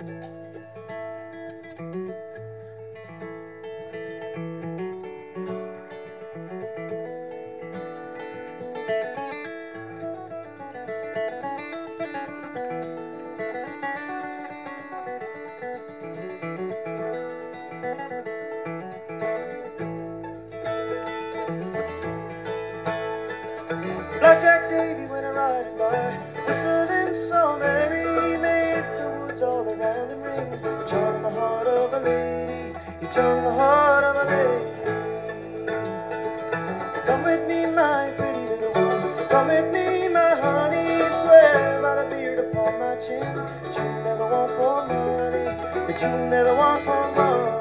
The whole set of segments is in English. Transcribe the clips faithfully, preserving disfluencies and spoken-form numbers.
Blackjack Davy went a-riding by, whistling so merry, made the woods all around him ring. He charmed the heart of a lady, he charmed the heart of a lady. Come with me, my pretty little one, come with me, my honey. Swear by the beard upon my chin that you'll never want for money, that you'll never want for money.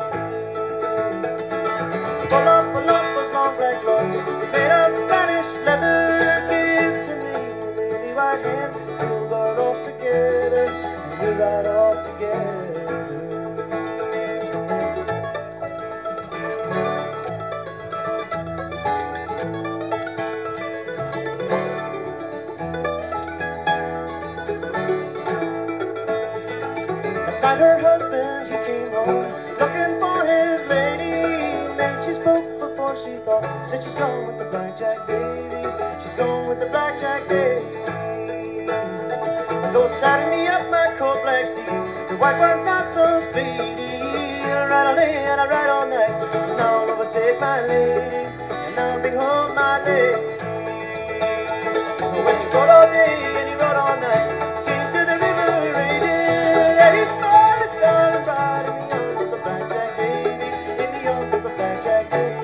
Pull up, pull up those long black gloves made of Spanish leather. Give to me a lily white hand. We'll guard off together, and we'll ride off together. Last night her husband, he came home looking for his lady. Maid she spoke before she thought, said she's gone with the Blackjack Davy, she's gone with the Blackjack Davy. Go saddle me up my cold black steed, the white one's not so speedy. I'll ride all day and I'll ride all night, and I'll overtake my lady, and I'll bring home my lady. When he rode all day and he rode all night, came to the river raging, there he spied his darling bride in the arms of the Blackjack Davy, in the arms of the Blackjack Davy.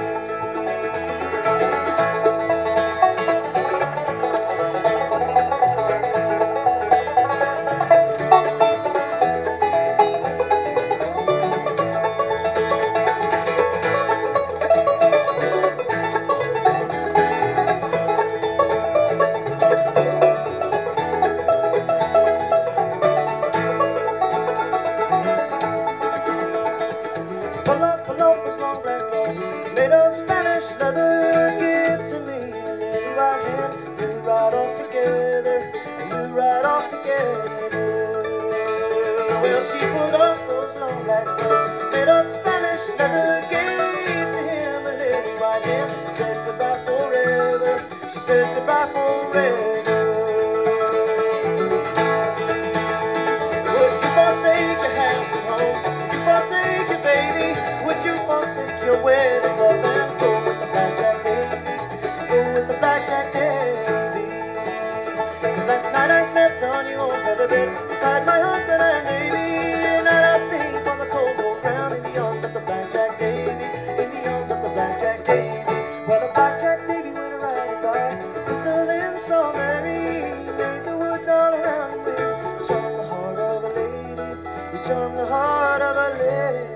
Pull up, pull up those long black gloves made of Spanish leather. Give to me a lily white hand. We'll ride off together, and we'll ride off together. Well, she pulled off those long black gloves made of Spanish leather. Gave to him a lily white hand. Said goodbye forever. She said goodbye forever. Would you forsake your house and home? Would you forsake your baby? Would you forsake your wedding love and go with the Blackjack Davy? Go with the Blackjack Davy. Cause last night I slept on your feather bed beside my husband and baby. Tonight I sleep on the cold cold ground in the arms of the Blackjack Davy, in the arms of the Blackjack Davy. Well, the Blackjack Davy went a-riding by, whistling so merry, made the woods all around him ring. Charmed the heart of a lady, he charmed the heart of a lady.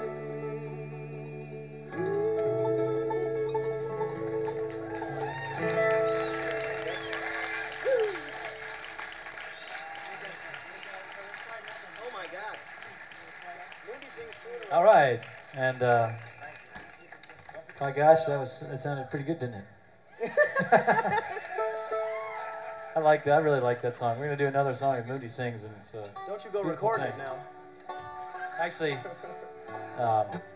All right, and uh, my gosh, that was that sounded pretty good, didn't it? I like that. I really like that song. We're gonna do another song that Moody sings, and it's a Don't you go beautiful recording thing. it now. Actually, um,